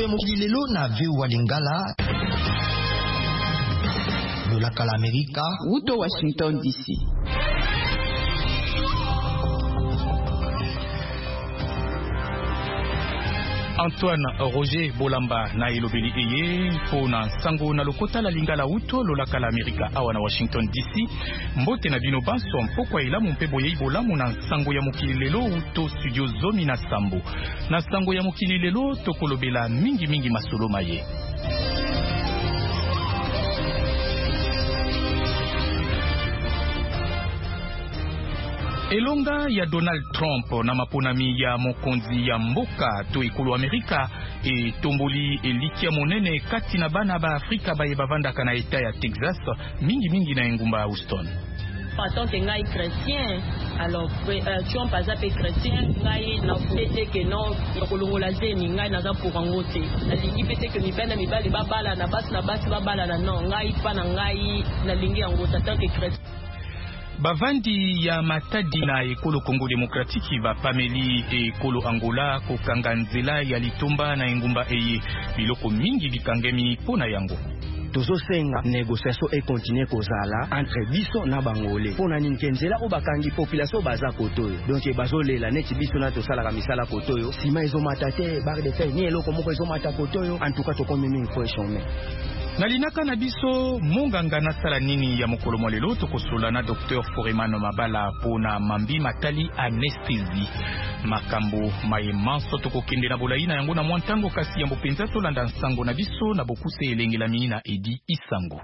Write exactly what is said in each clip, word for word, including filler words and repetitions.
ya mokilelo na V O A Lingala. Lola kala Amerika. Uto Washington D C. Antoine Roger Bolamba na elobeli eye pona sango na lokota la Lingala uto lolaka la Amerika awa na Washington D C. Mbote na bino banso mpokwa ilamu mpe boye ibolamu na sango ya mokili lelo uto studio zomi na sambo. Na sango ya mokili lelo tokolobela mingi mingi masolo maye. Elonga ya Donald Trump na maponami ya mokonzi ya mboka to ekolo Amerika e tomboli elikia monene kati na bana ba Afrika baye bavandaka na eta ya Texas mingi mingi na engumba Houston. En tant que ngai chrétien, alors euh, Trump azape chrétien, ngai na fete que non kolongola zemi ngai na za pour ngote. Na lingi pete que mi bana mi bali babala na basi na basi babala na non ngai pa na ngai na lingi ngota tant que chrétien. Bavandi ya matadi na ekolo Congo Demokratiki ba pameli ekolo Angola kokanga nzela ya litomba na engumba eye biloko mingi bikangemi pona yango. Tozosenga négociation et continuer kozala entre biso na bangolé pona ninkenzela o bakangi population baza kotoyo donc bazolela neti biso na tosala ka misala kotoyo sima ezomata te barre de fer ni eloko moko ezomata kotoyo en tout cas tokomi mingi fo échomé. Nalinaka na biso monganga na sala nini ya mokolo molelo tokosola na docteur Foreman Mabala pona mambi matali anesthésie makambo mayemanso tokokende na bolaina yango na mwantango kasi yambo penza tolanda nsango na biso na bokuse elengelami na Edi Isango.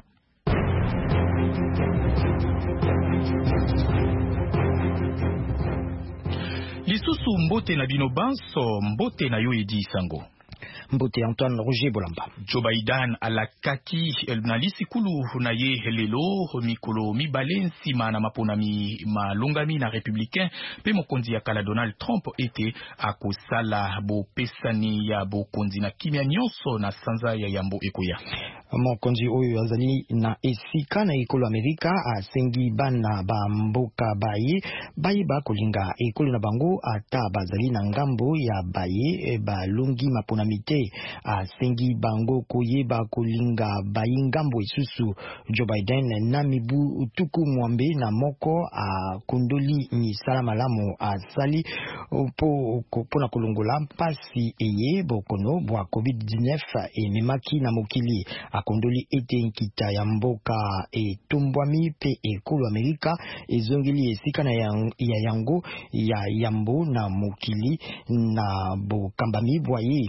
Lisusu mbote na bino banso mbote na yo Edi Isango. Mbote Antoine Roger Bolamba. Joe Biden alakaki na lisikulu na ye lelo mikolo mibale nsima na maponami malongami na républicain pe mokonzi ya kala Donald Trump ete akosala bo pesani ya bokonzi na kimia nyonso na sanza ya yambo ekoya. Mokonzi oyo azali na esika na ekolo Amerika asengi bana ba mboka baye baye ba kolinga ekolo na bango ata bazali na ngambo ya baye balongi maponami te asengi bango koyeba kolinga bayi ngambo isusu. Joe Biden na mibu tuku mwambe na moko a kondoli misala malamu asali po pona kolongola mpasi eye bokono bwa COVID dix-neuf e memaki na mokili akondoli ete nkita ya mboka e tumbwami pe ekolo Amerika ezongeli esika na ya yango ya yambo na mokili na bokambami bwaye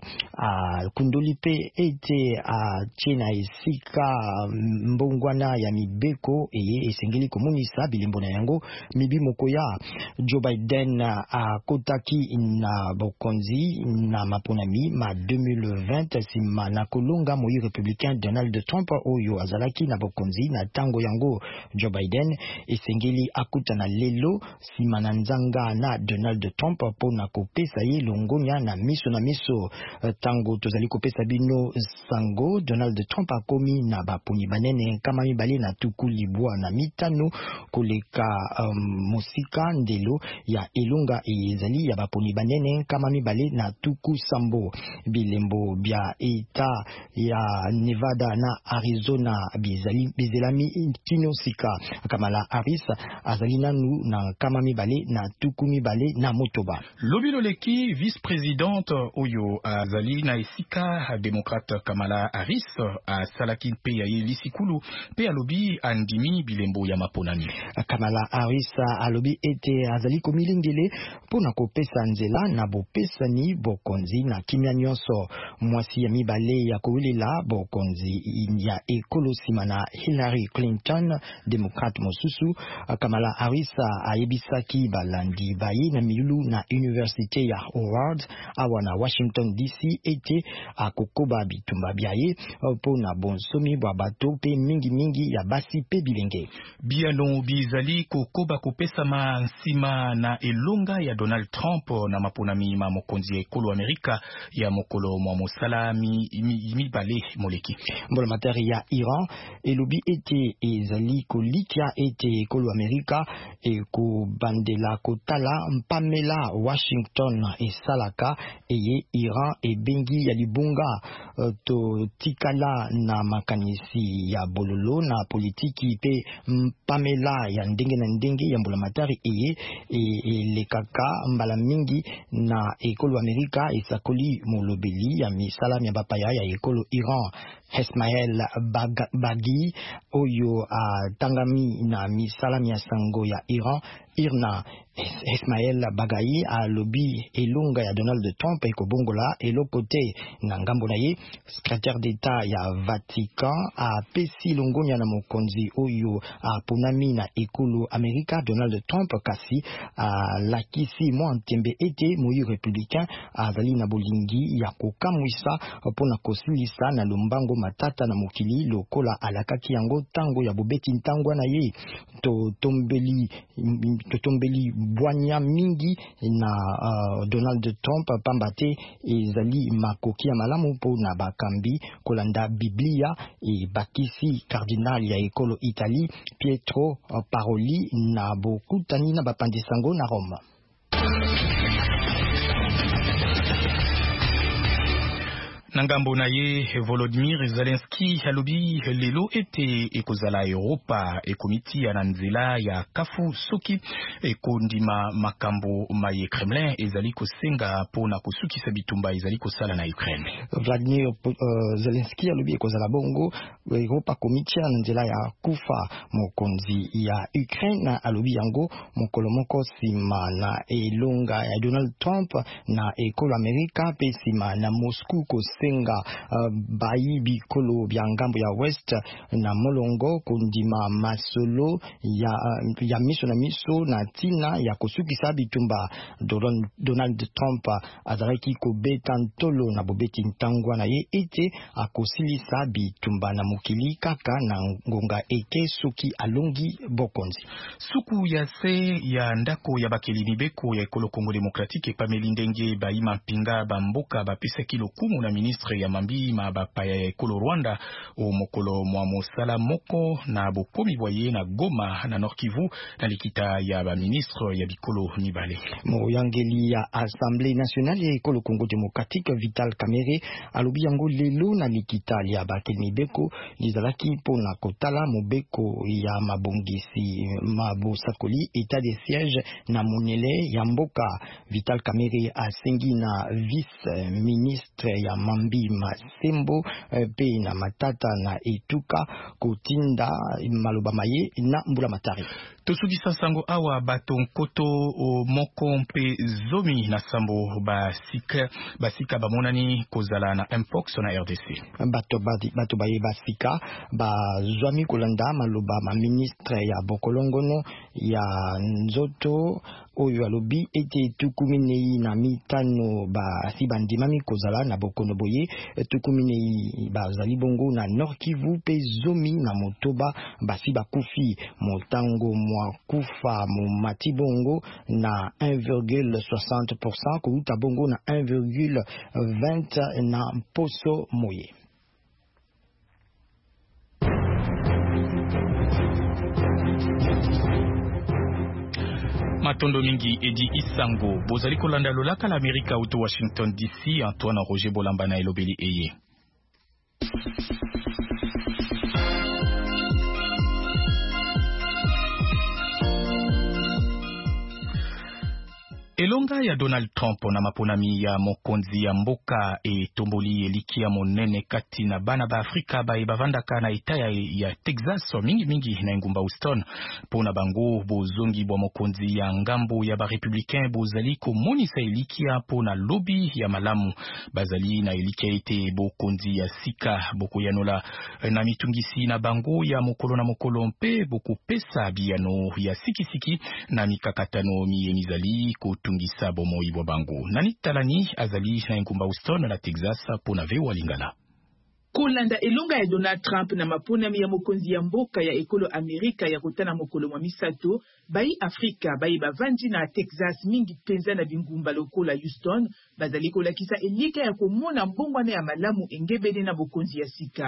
a kundoli pe ete a chena esika mbongwana ya mibeko eye esengeli komonisa bilembo na yango mibi mokoya. Joe Biden a kotaki na bokonzi na maponami ma deux mille vingt sima na kolonga moyi républicain Donald Trump oyo azalaki na bokonzi na tango yango. Joe Biden esengeli akuta na lelo sima na nzanga na Donald Trump pona kopesa ye longonya na miso na miso. Tango tozali kopesa bino sango Donald Trump akomi na baponi banene kama mibale na tuku libwa na mitano koleka um, musika ndelo ya elonga ezali ya baponi banene kama mibale na tuku sambo. Bilembo bya eta ya Nevada na Arizona bizali bizelami kino sika. Kamala Harris azali nanu na kama mibale na tuku mibale na motoba. Lobilo leki vice-présidente oyo azali na esika démocrate Kamala Harris a salaki pe ya lisikulu pe alobi andimi bilembo ya maponami. Kamala Harris alobi ete azali komilingele pona kopesa nzela na bopesani bokonzi na kimia nyonso. Mwasi ya mibale ya kowela bokonzi ya ekolo sima na Hillary Clinton démocrate mosusu. Kamala Harris ayebisaki balandi baye na milu na université ya Howard awa na Washington D C ete akokoba bitumba biaye pona bonsomi bwa bato pe mingi mingi ya basi pe bilenge. Biano bizali kokoba kopesa ma nsima na elonga ya Donald Trump na maponami ma mokonzi ekolo Amerika ya mokolo mwa mosala mi, mi, mi bale moleki. mbola materi ya Iran elobi ete ezali kolikia ete ekolo Amerika ekobandela kotala mpamela Washington esalaka eye Iran ebengi ya libunga uh, to tikala na makanisi ya bololo na politiki pe mpamela ya ndenge na ndenge ya mbola matari eye elekaka mbala mingi na ekolo Amerika esakoli molobeli ya misala ya bapaya ya ekolo Iran. Ismail Baghi oyo uh, tangami na misala ya sango ya Iran Irna Ismail Baghi a lobby elunga ya Donald Trump ekobongola elokote na ngambo na ye secrétaire d'État ya Vatican a pesi longonya na mokonzi oyo a ponami na ekolo Amerika Donald Trump kasi a lakisi mwa ntembe ete moyi républicain azali na bolingi ya kokamwisa pona kosilisa na lombango matata na mokili lokola alakaki yango tango ya bobeti ntangwa na ye to tombeli to tombeli bwanya mingi na uh, Donald Trump pambate ezali makoki ya malamu po na bakambi kolanda Biblia e bakisi cardinal ya ekolo Italie Pietro uh, Paroli na bokutani na bapandisango na Rome. Nangambo na ye Volodymyr Zelensky alobi lelo ete ekozala Europa ekomiti ya nanzela ya kafu soki ekondima makambo maye Kremlin ezali kosenga pona kosukisa bitumba ezali kosala na Ukraine. Vladimir uh, Zelensky alobi ekozala bongo Europa komiti ya nanzela ya kufa mokonzi ya Ukraine alobi yango mokolo moko sima na elonga ya Donald Trump na ekolo Amerika pe sima na Moscou ko senga uh, bayi bikolo bya ngambo ya West na molongo kundima masolo ya, uh, ya miso na miso na tina ya kosukisa bitumba. Donald, Donald Trump azaraki kobeta ntolo na bobeti ntangwa na ye ete akosilisa bitumba na mokili kaka na ngonga eke suki alongi bokonzi. Suku ya se ya ndako ya bakeli mibeko ya ekolo Kongo Demokratike pameli ndenge baima mpinga bamboka bapesa kilo kumu na ministre ya mambi ma bapaya ya ekolo Rwanda o mokolo mwa mosala moko na bokomi boye na Goma na Nord Kivu na likita ya ba ministre ya bikolo mibale. Moyangeli ya Assemblée nationale ya ekolo Kongo Demokratike Vital Kamerhe alobi yango lelo na likita ya bakeli mibeko lizalaki pona kotala mobeko ya mabongisi mabosakoli état de siège na monele ya mboka. Vital Kamerhe asengi na vice ministre ya mambi Masembo pe na matata na etuka kotinda maloba maye na mbula matari. Tosugisa sango awa bato nkoto o moko mpe zomi na sambo basika basika bamonani kozala na mpox na R D C. Bato badi bato baye basika ba zwami kolanda maloba ma ministre ya bokolongono ya nzoto oyo alobi ete tukuminei na mitano ba sibandimami kozala na bokono boye tukuminei ba zali bongo na Nord Kivu pe zomi na motoba basi bakufi motango mwa kufa mu matibongo na un virgule soixante pour cent kuuta bongo na un virgule vingt na poso moye. Matondo mingi edi isango bozali kolanda lolaka la Amerika auto Washington D C. Antoine Roger Bolamba na elobeli eye. Elonga ya Donald Trump na maponami ya mokonzi ya mboka e tomboli elikia monene kati na bana ba Afrika ba e bavandaka na itaya ya Texas mingi mingi na ngumba Houston pona bango bozongi bwa mokonzi ya ngambo ya ba Republicain bozali ko monisa elikia pona lobby ya malamu bazali na elikia ete bokonzi ya sika boko yanola na mitungisi na bango ya mokolo na mokolo mpe boko pesa biano ya siki siki na mikakatano miyemizali ko tungisa bomo ibwa bango. Nani talani azali na ngumba Houston na Texas pona vewa lingala. Kolanda elonga ya Donald Trump na maponami ya mokonzi ya mboka ya ekolo Amerika ya kotana mokolo mwa misato, bai Afrika bai bavandi na Texas mingi penza na bingumba lokola Houston, bazali kolakisa elika ya komona mbongwana ya malamu engebede na bokonzi ya sika.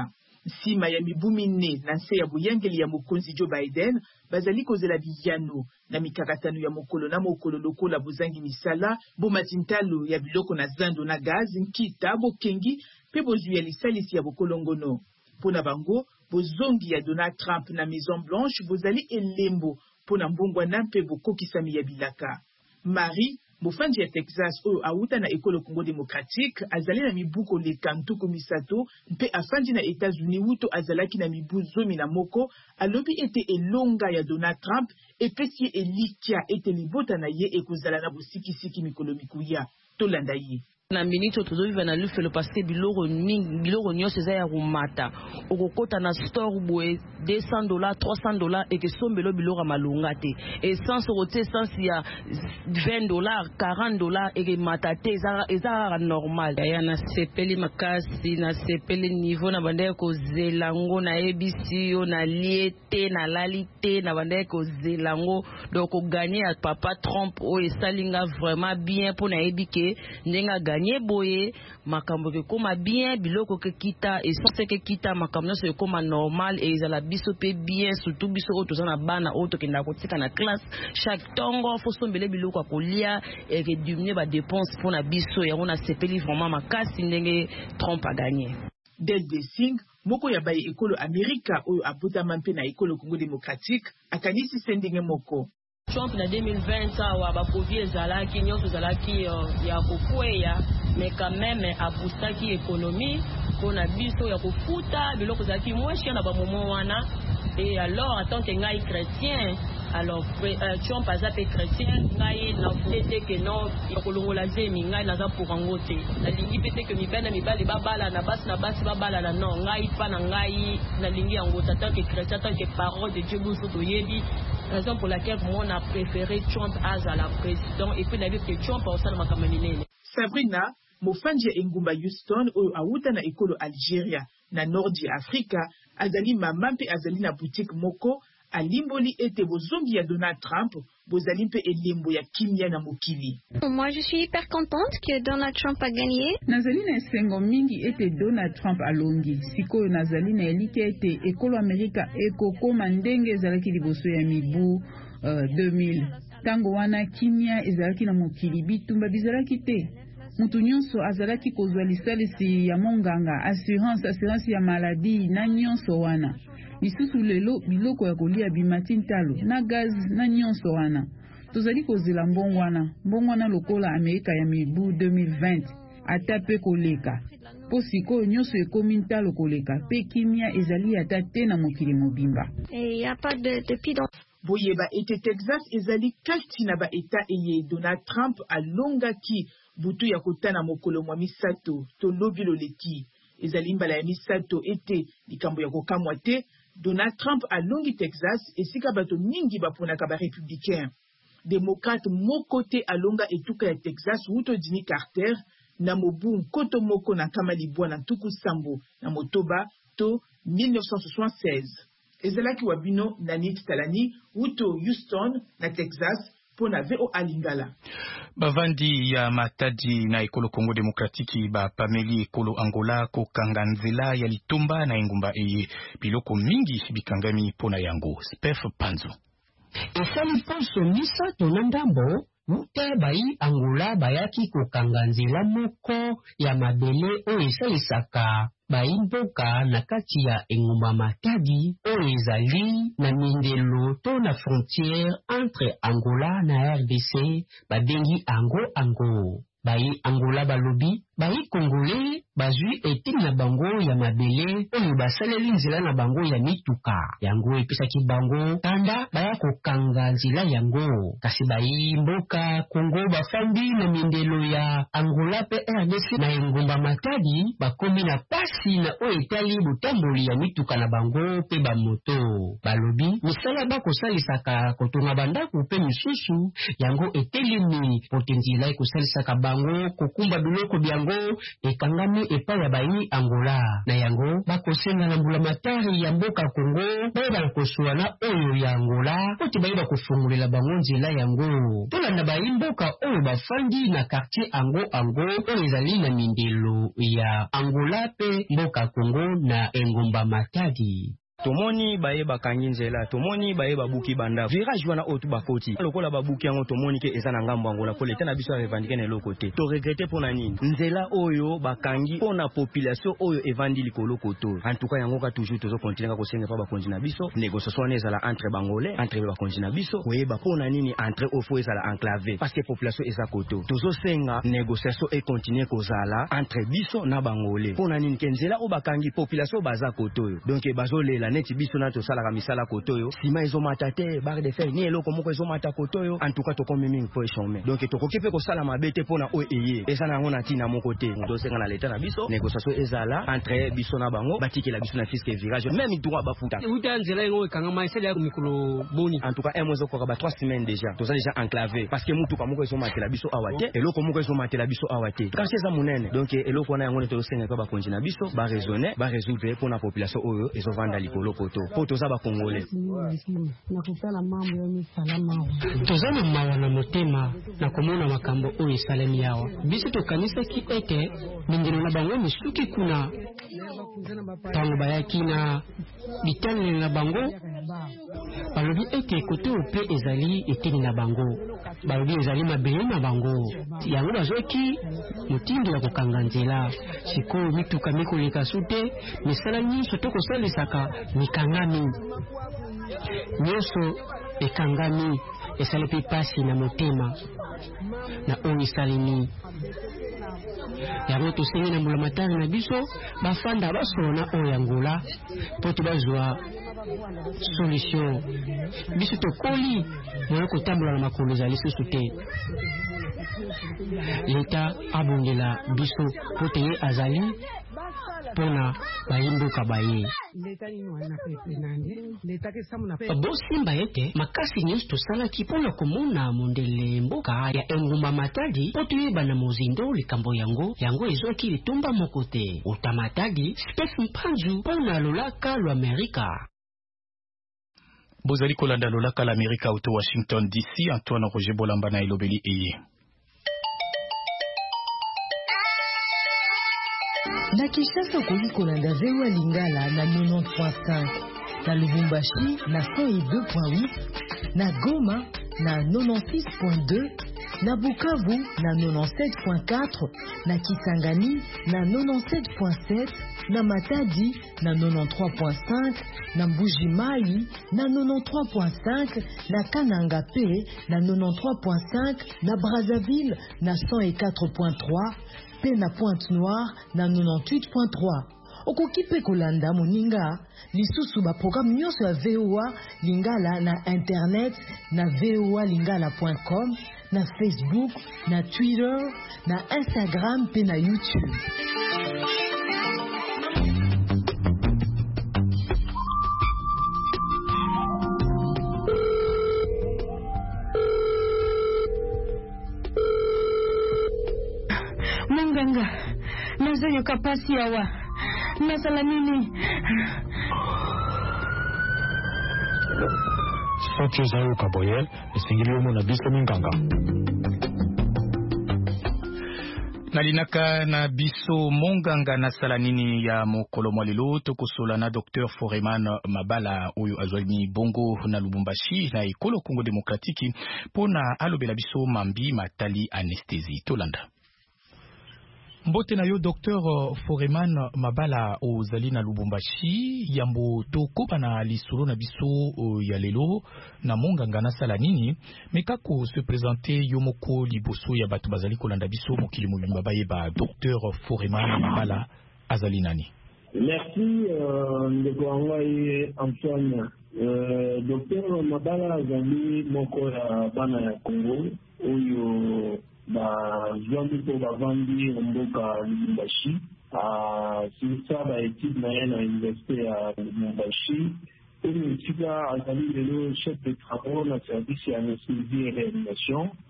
nsima ya mibu mine na nse ya boyangeli ya mokonzi Joe Biden bazali kozela biyano na mikakatano ya mokolo na mokolo lokola bozangi misala bomati ntalo ya biloko na zando na gaz nkita bokengi pe bozwi ya lisalisi ya bokolongono. Pona bango bozongi ya Donald Trump na Maison Blanche bozali elembo pona mbongwana mpe bokokisami ya bilaka. Marie mofandi ya Texas oyo auta na ekolo Congo Démocratique azali na mibuko leka ntuku misato mpe afandi na États-Unis wuto azalaki na mibu zomi na moko alobi ete elonga ya Donald Trump epesi elikia ete libota na ye ekozala na bosikisiki mikolo mikuya. Tolanda ye. Na minute tozoviva na lufelo parce que biloko mingi biloko nyonso eza ya kumata okokota na store boye deux cents dollars trois cents dollars et que sombelo biloko malunga te essence okote essence ya vingt dollars quarante dollars et que matate eza eza normal ya na sepeli makasi na sepeli niveau na bande ko zelango na ebisi yo na liete na lalite na bande ko zelango donc ko gagner à papa Trump o esalinga vraiment bien pour na ebike ndenga gagné boye makambo ke koma bien biloko ke kita et sans que kita makambo se koma normal et ezala biso pe bien surtout biso oto zana bana oto ke ndako tika na classe chaque tongo faut sombele biloko kolia et que diminuer ba dépense pour na biso ya on a sepeli vraiment makasi ndenge Trump a gagné. Del Desing moko ya baye ekolo Amerika oyo abuta mampe na ekolo Congo Démocratique akanisi sendenge moko. Trump na deux mille vingt awa bakovi ezalaki nyonso ezalaki ya kokweya mais quand même abustaki économie mpona biso ya kofuta biloko ezalaki mweshi na bamomo wana. Et alors en tant que ngai chrétien alors euh, Trump aza pe chrétien ngai na fete que non ya kolongola zemi ngai naza pour ango te nalingi pete que mibana mibali babala na basi na basi babala na non ngai pa na ngai nalingi yango en tant que chrétien en tant que parole de Dieu buso toyebi raison pour laquelle moi on a préféré Trump as à la président et puis la vie que Trump a osala makambo minene. Sabrina mofandi ya engumba Houston oyo awuta na ekolo Algeria na nordi ya Afrika azali mama mpe azali na boutique moko alimboli ete bozongi ya Donald Trump bozali mpe elembo ya kimia na mokili. Moi je suis hyper contente que Donald Trump a gagné. Nazali na esengo mingi ete Donald Trump alongi sikoyo nazali na elike ete ekolo Amerika ekokoma ndenge ezalaki liboso ya mibu uh, deux mille tango wana kimia ezalaki na mokili bitumba bizalaki te. Mutu nyonso azalaki kozwa lisalisi ya monganga assurance assurance ya maladie na nyonso wana. Lisusu lelo biloko ya kolia bimati ntalo na gaz na nyonso wana. Tozali kozela mbongwana mbongwana lokola Amerika ya mibu deux mille vingt ata pe koleka. Po sikoyo nyonso ekomi ntalo koleka pe kimia ezali ata te na mokili mobimba. Et y a pas de de pidon. Boyeba ete Texas ezali kati na ba eta eye Donald Trump alongaki butu ya kotana mokolo mwa misato to lobi loleki ezali mbala ya misato ete likambo ya kokamwa te. Donald Trump alongi Texas esika bato mingi baponaka ba républicain. Démocrate moko te alonga etuka ya Texas wuto Jimmy Carter na mobu nkoto moko na kamali bwana ntuku sambo na motoba to mille neuf cent soixante-seize. Ezalaki wabino Nanit Talani wuto Houston na Texas pona V O A Lingala. Bavandi ya matadi na ekolo Congo Démocratique ba pameli ekolo Angola ko kanganzela ya litumba na engumba eye biloko mingi bikangami pona yango. Spef Panzo. Esali ponso misa tonandambo mute bayi Angola bayaki ko kanganzela moko ya mabele o esalisaka bayi mboka na kati ya engumba matadi o ezali na mindelo to na frontière entre Angola na R D C babengi ango ango. Bayi Angola balobi bayi Congolais bazwi etini na bango ya mabele oyo basaleli nzela na bango ya mituka yango episaki bango tanda baya kokanga nzela yango kasi bayi mboka Congo bafandi na mindelo ya Angola pe R D C na engumba matadi bakomi na pasi na oyo etali botamboli ya mituka na bango pe bamoto balobi misala bakosalisaka kotonga bandako pe misusu yango etelemi potenzila ekosalisaka bango kokumba biloko byango bango ekangami epai ya bayi Angola na yango bakosenga na mbulamatari ya mboka Kongo bayeba kosuana oyo ya Angola oti bayeba kofungulela bango nzela yango tolanda bayi mboka oyo bafandi na quartier ango ango oyo ezali na mindelo ya Angola pe mboka Kongo na engomba Matadi. Tomoni baye bakangi nzela, tomoni baye babuki banda. Virage wana otu bakoti. Lokola babuki yango tomoni ke eza na ngambo Angola ko leta na biso revendike na lokote. To regrette pona nini? Nzela oyo bakangi pona population oyo evandi likolo koto. En tout cas yango ka toujours tozo continuer ko senga pa bakonzi na biso. Négociation ezala entre bangolais, entre bakonzi na biso. Koyeba pona nini entre ofo ezala enclavé parce que population eza koto. Tozo senga négociation et continuer kozala entre biso na bangolais. Pona nini ke nzela o bakangi population baza koto. Donc bazo lela neti biso na to sala ka misala kotoyo sima ezo matate barre de fer ni eloko moko ezo mata kotoyo en tout cas to komi mingi po echome donc to kokipe ko sala mabete pona o eye eza na ngona tina moko te ndo senga na leta na biso négociation ezala entre biso na bango batiki la biso na fisque virage même droit bafuta uta nzela ngo kanga maisela ya mikolo boni en tout cas un mois ko ba trois semaines déjà to za déjà enclavé parce que mutu ka moko ezo matela biso awate eloko moko ezo matela biso awate quand c'est za munene donc eloko na yango to senga pa ba konji na biso ba raisonner ba résoudre pour la population oyo ezo vanda likolo koto po toza ba congolais toza na mawa na motema na komona makambo oyo esalemi yawa biso tokanisaki ete mindelo na bango misuki kuna ntango bayaki na bitaneli na bango balobi ete kote ope ezali eteni na bango balobi ezali mabele na bango yango bazoki motindo ya kokanga nzela sikoyo mituka mikoleka su te misala nyonso tokosalisaka mikangami nyonso ekangami esalepi pasi na motema na oyo esalemi yango tosengi na mbulamatari na biso bafanda basona oyo Angola po tobazwa solution biso tokoli moyo kotambola na makolo ezali lisusu te leta abongela biso po te ye azali pona bayimboka baye bosimba ete makasi nyonso tosalaki mpona komona mondele mboka ya engumba Matadi po toyeba na mozindo likambo yango yango ezwaki litumba moko te uta Matadi Steph Mpanzu mpona lolaka lwa Amerika. Bozali kolanda lolaka la Amerika auto Washington D C. Antoine Roger Bolamba na elobeli eye. Na Kinshasa okoki kolanda V O A Lingala na quatre-vingt-dix point cinq, na Lubumbashi na cent deux point huit, na Goma na quatre-vingt-six point deux, na Bukavu na quatre-vingt-dix-sept point quatre, na Kisangani na quatre-vingt-dix-sept point sept, na Matadi na quatre-vingt-treize point cinq, na Mbuji-Mayi na quatre-vingt-treize point cinq, na Kananga P na quatre-vingt-treize point cinq, na Brazzaville na cent quatre point trois, pe na Pointe-Noire na quatre-vingt-dix-huit point trois. Okoki pe kolanda moninga lisusu ba programme nyonso ya V O A Lingala na internet na v o a lingala point com, na Facebook, na Twitter, na Instagram pe na YouTube. Munganga, nazoyo kapasi yawa. Nasala nini? Soki ozayo kaboyel, esengeli omona biso minganga. Nalinaka na biso monganga na salanini ya mokolo mwalelo tokosola na Docteur Foreman Mabala oyo azwami bongo na Lubumbashi na ekolo Congo Demokratiki pona alobela biso mambi matali anesthésie tolanda. Mbote na yo Docteur Foreman Mabala ozali na Lubumbashi yambo tokoba na lisolo na biso ya lelo na monganga na sala nini mekako se présenter yo moko liboso ya batu bazali kolanda biso mokili mobimba bayeba Docteur Foreman Mabala azali nani. Merci euh, ndeko wangai Antoine. Euh, Docteur Mabala azali moko ya bana ya Congo oyo ba zwangi po bavandi mboka Lubumbashi. Sisa ba étude na ye na université ya Lubumbashi. Une étude azali lelo chef de travaux na service ya anesthésie et réanimation.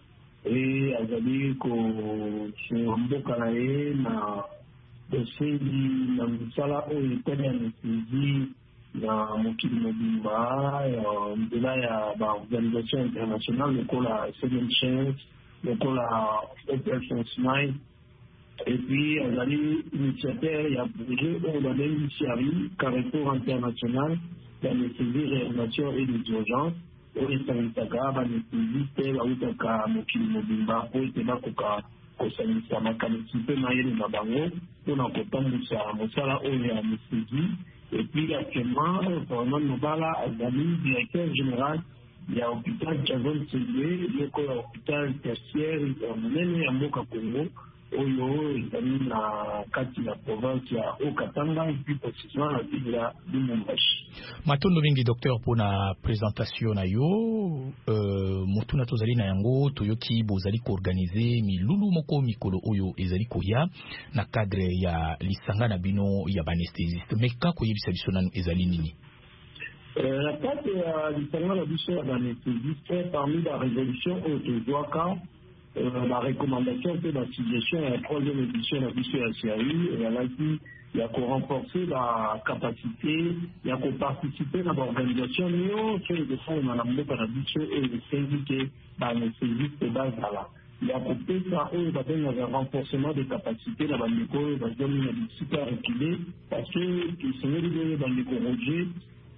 et azali kosunga mboka na ye na bosengi na misala oyo etali anesthésie na mokili mobimba ya nzela ya baorganisation internationale lokola Second Chance, lokola Open Smile. Et puis azali initiateur ya projet oyo babengi C R I, Carrefour International d'anesthésie, réanimation et des urgences, oyo esangisaka baanestésiste bautaka mokili mobimba po ete bakoka kosangisa makanisi mpe mayele na bango mpona kotambwisa mosala oyo ya anesthésie. Et puis actuellement, Fernand Mobala azali directeur général ya hôpital Jason Selye, yoko ya hôpital tertiaire ya monene ya mboka Congo oyo ezali na kati ya province ya Haut-Katanga et puis précisément na ville ya Lubumbashi. Matondo mingi docteur pona présentation na yo euh, mutuna tozali na yango toyoki bozali ko organiser milulu moko mikolo oyo ezali koya na cadre ya lisanga na bino ya anesthésiste mais ka koyebisa biso nanu ezali nini? Euh, la carte ya lisanga na biso ya anesthésiste parmi la résolution oyo tozwaka Euh, la recommandation c'est la suggestion à la troisième édition de la mission à C R I et elle a dit il y a qu'à renforcer la capacité, il y a qu'à participer à l'organisation, mais on fait des fonds dans la mission et les syndiqués dans les services de base là. Il y a qu'à ça, eux, il y a un renforcement des capacités dans la micro, dans la zone de super reculé, parce que les seigneurs dans les corrigés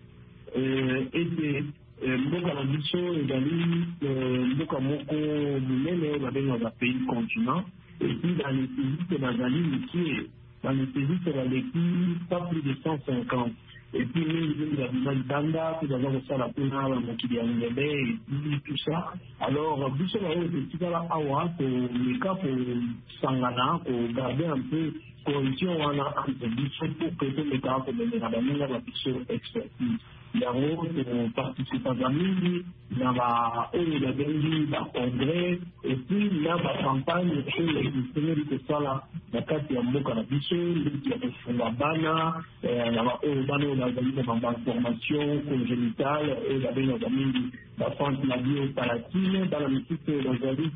et mboka na biso ezali mboka moko monene babenga ba pays continent et puis baanestésiste bazali mikie baanestésiste baleki pas plus de cent cinquante et puis mingi babima libanda mpe baza kosala mpona bamokili ya ngele et puis tout ça. Alors biso baoyo etikala awa koleka kosangana kogarde un peu cohésion wana entre biso pour que tolekaka komemela baninga ba biso expertise yango toparticipaka mingi na baoyo babengi bacongrès et puis na bacampagne oyo esengeli kosala na kati ya mboka na biso ndeti ya kofunga bana na baoyo bana oyo bazali na bainformation congénitale oyo babengaka mingi bafante na biopalatine bana misusu oyo bazali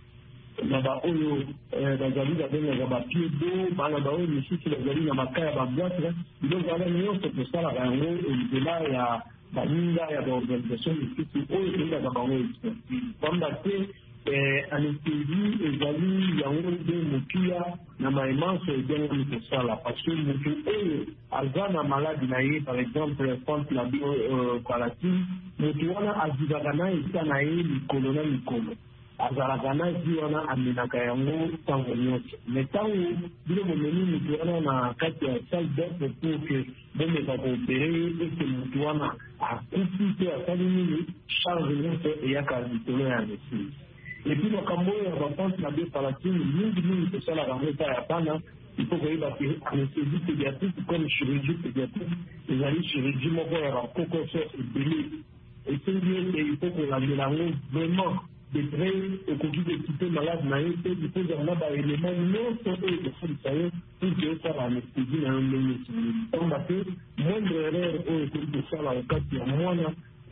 na baoyo bazali babengaka bapied do bana baoyo misusu bazali na maka ya babwatre biloko wana nyonso tosalaka yango nzela ya baninga ya baorganisation misusu oyo tolingaka bango expertise pamba te anesthésie ezali yango nde motuya na maemanso ebengami kosala parce que motu oyo aza na maladi na ye par exemple fante na biopalatine motu wana azibaka na esa na ye mikolo na mikolo azalaka na zi wana amenaka yango ntango nyonso me ntango bino momemi motu wana na kati ya salle d'offre pour que bomeka koopere ye eke motu wana akufi mpe asali nini charge nyonso eyaka likolo ya anesthésie. Et puis makambo oyo ya bafante na biopalatine mingi mingi tosalaka yango epai ya bana il faut koyeba ke anesthésie pédiatrique comme chirurgie pédiatrique ezali chirurgie moko ya bakokoso ebele esengi ete il faut kolandela yango vraiment de près okoki kokipe malade na ye te dikozanga baélément nyonso oyo kosalisa ye pour ke osala anesthésie na yo ndenge esengeli pamba te moindre erreur oyo ekoki kosala okati ya mwana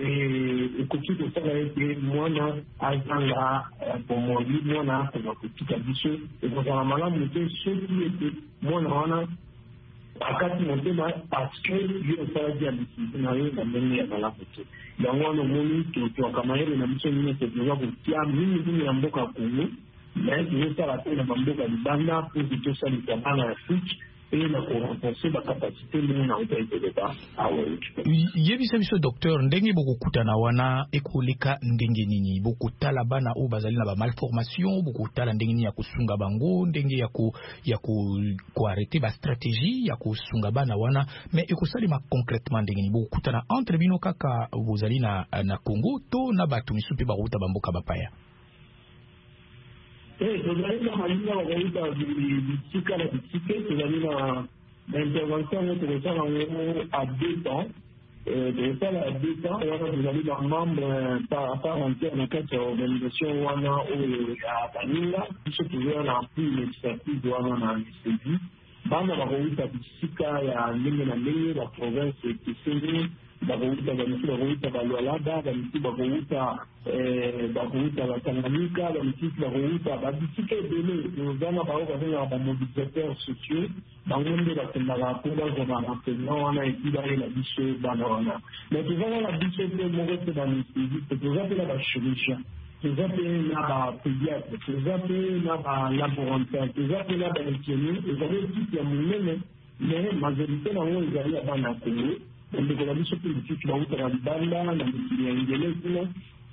ekoki kosala ete mwana azanga bomoi mwana akoka kotika biso ekozala malamu te soki ete mwana wana akati motema parce que ye osalaki anesthésie na yo na ndenge ya malamu te yango wana omoni tozwaka mayele na biso nyonso toza kotia mingimingi ya mboka ya Congo mais tozosala te na bamboka libanda po tosalisa bana ya afrique et na korenforce bakapasité ndenge na otaiteleka awa yebisa biso docteur ndenge bokokutana wana ekoleka ndenge nini bokotala bana oyo bazali na bamalformation bokotala ndenge nini ya kosunga bango ndenge ya ko ya koarrete bastratégie ya kosunga bana wana mais ekosalema concrètement ndenge nini bokokutana entre bino kaka bozali na, na Congo to na bato misu mpe bakouta bamboka bapaya? Eh, tozali na malinga bakouta bisika na bisika tozali na intervention oyo tokosala yango à deux temps tokosala à deux temps wana tozali na membre par part entière na kati ya organisation wana oyo ya baninga biso tozoya na plus expertise wana na anesthésie bana bakouta bisika ya ndenge na ndenge baprovince ekeseni bakouta bamisi bakouta balwalada bamisi bakouta bakouta batanganyika bamisi bakouta babisika ebele ozana bao bazongaka bamobilisateur sociaux bango nde bakendaka mpo bazwa barenseignement wana epi bayela biso bana wana mais tozaka na biso mpe moko mpe baanestésiste toza mpe na bachirurgien toza mpe na bapédiatre toza mpe na balaborantin toza mpe na bainfirmier ezali ekipe ya monene mais majorité nango ezali ya bana ya Congo ndeko na biso mpe lisusu bautaka libanda na mikili ya ngele kuna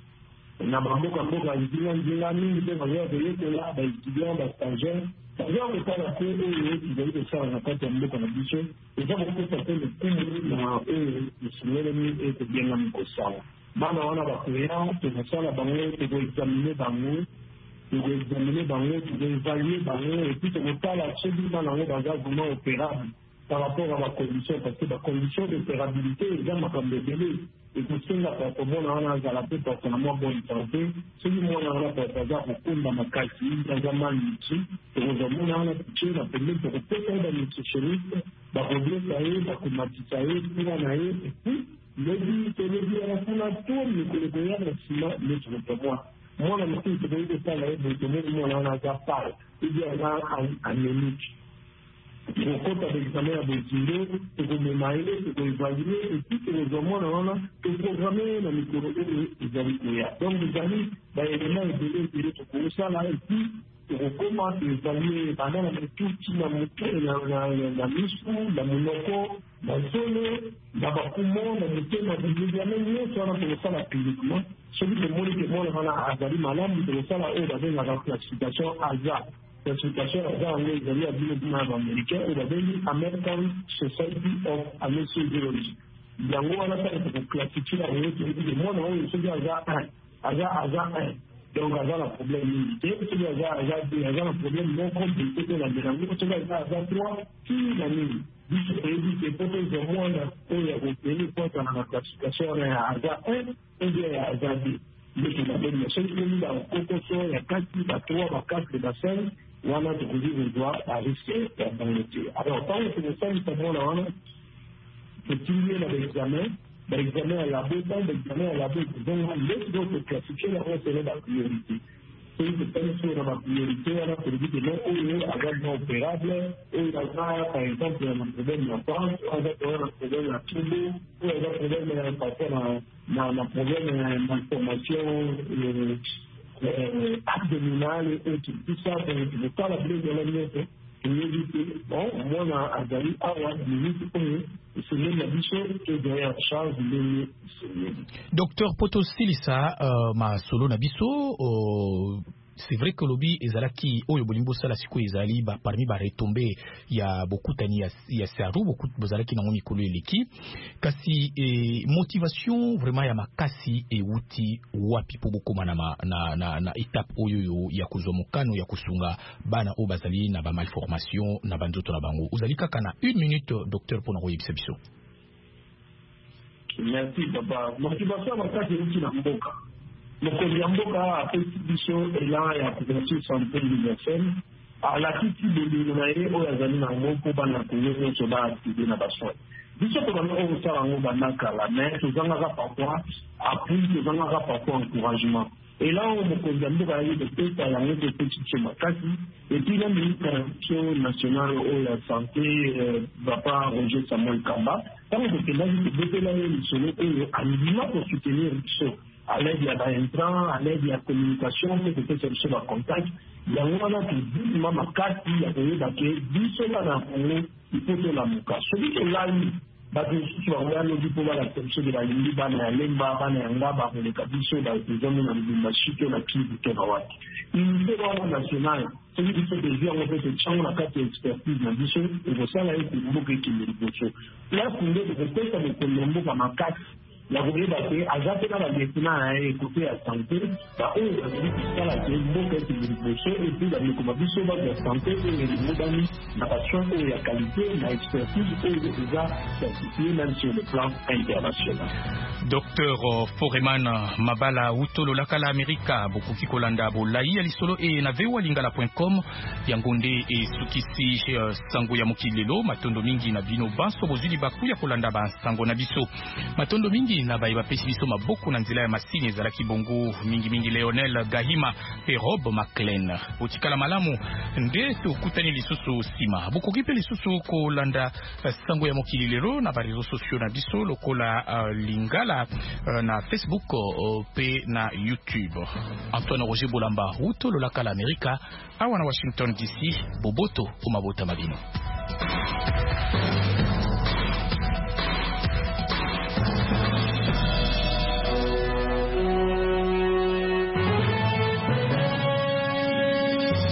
na bamboka mboka nzinga nzinga mingi mpe bazoya koyekola baétudiant bastagiaire bazoya kotala mpe oyo ezali kosala na kati ya mboka na biso eza kokopesa mpe lokumu na oyo esengelemi ekobengami kosala bana wana bakoya tokosala bango tokoexamine bango tokoexamine bango tokoevalue bango epuis tokotala soki bana yango baza vraiment opérable par rapport à la condition, parce que la condition d'opérabilité est déjà ma candidate. Et que c'est la personne on a la tête personnellement bonne santé. Si moi on a la personne pour dans ma quartier, dans un mal ici, et aujourd'hui on a la petite la permis pour peut-être dans nutritionniste, bah revenir ça y est, bah combattre ça y est, tout en a et puis le dit, le dit à la fin la tour, le collègue le ciment, le sur le moi. Moi la musique c'est de ça là, de donner moi on a déjà parlé. Il y a un un minute. Kokota d'examen à Bozilo, tokomémaele, tokoévaluer, et puis tokozomona wana toprogramme na mikolo oyo ezali koya. Donc ezali baélément ebele ebele tokosala et puis tokokoma toévalue bana na motuti na moto na misu na monoko na zolo na bakumo na motema baexamen nyonso wana tokosala publiquement soki tomoni ke mwana wana azali malamu tokosala oyo babengaka classification hasard. La situation est dans les alliés à l'Union américaine et la American Society of Anesthesiology. Yango wana pale pour classifier la réalité de moi non il se dit hasard un hasard hasard un donc hasard la problème limité c'est dit hasard hasard deux hasard un problème non compliqué que la dérange c'est dit hasard hasard trois qui la nuit dit c'est peut-être de moi là où il y a des points dans la classification hasard un et bien hasard deux mais c'est la même chose que nous dans Kokoso il y a quatre à trois à quatre de bassin wana tukuzivu doit arrêter la banalité. Alors, tant que nous sommes notamment là, c'est lié à l'examen, l'examen à la bête, l'examen à la bête. Donc, les autres classifiés, là, c'est la priorité. C'est une personne sur la priorité, alors, c'est dit que non, où il y a un opérable, où il y a, par exemple, un problème en France, où il y a un problème à Toulouse, où il y a un problème par rapport à un problème d'information, Euh, abdominal et autres, tout ça, je ne pas la blé de la miette, et éviter, bon, moi, on a Azali, Awa, minute, c'est même la biche que derrière charge de Docteur Potosilisa, euh, ma solo nabiso, euh, c'est vrai que lobby ezalaki oyo bolimbo sala siko ezali ba parmi ba retombé il y a beaucoup tani il y a cerveau beaucoup bozalaki na mikolo eleki kasi eh, motivation vraiment ya makasi e uti wapi po bokoma na na na, na étape oyo yo ya kuzomokano ya kusunga bana o bazali na ba malformation na bandoto na bango uzali kaka na une minute docteur pour na koyebisa biso. Merci papa. Motivation makasi uti na mboka. mokonzi ya mboka apesi biso elan ya couverture santé universelle alakisi bolingo na ye oyo azali nango mpo bana kongo nyonso baaktive na basoin biso tobanda oyo kosala yango banda kala mais tozangaka parfois appui tozangaka parfois encouragement elan oyo mokonzi ya mboka aye kopesa yango kopesi biso makasi epuis na ministre ya biso national oyo ya santé papa Roger Samuel Kamba ntango tokendaki tobetela ye lisolo oyo andima kosoutenir biso à l'aide de l'intrant, à l'aide de la communication, peut-être c'est sur le contact. Il y a un moment qui dit, maman, quand il y a des gens qui disent cela dans le Congo, il faut que la mouka. Celui qui l'a eu, bah, tu vas regarder le diplôme à la commission de la Lili, bah, na Lemba, bah, na Yanga, bah, les capuchons, bah, les hommes, dans le Bimbachi, que la qui du Kenawat. Il est vraiment national. Celui qui fait des gens, on fait ce champ, la carte d'expertise, la bichon, et pour ça, là, il faut que qui le bichon. Là, pour nous, de respect, avec le Colombo, bah, ma carte, la koyeba te aza mpe na badestina na ye ekote ya santé baoyo bazali kosala te mboka ete liboso epuis bandeko na biso bato ya santé oyo elingobani na basoin oyo ya qualité na expertise oyo eza certifié même sur le plan international. Docteur Foreman Mabala Utolo Lakala Amerika bokuki kolanda bolai ya lisolo e na vewa lingala point com yangonde e sukisi sango ya mokilelo matondo mingi na bino banso bozuli baku ya kolanda ba sango na biso matondo mingi na bayi bapesi biso maboko na nzela ya masini ezala kibongo mingi mingi Leonel Gahima pe Rob Maclen otikala malamu nde tokutani lisusu sima bokuki pe lisusu kolanda sango ya mokilelo na ba réseaux sociaux na biso lokola uh, lingala uh, na Facebook uh, pe na YouTube. Antoine Roger Bolamba Utolo Lakala Amerika awa na Washington D C boboto umabota mabino.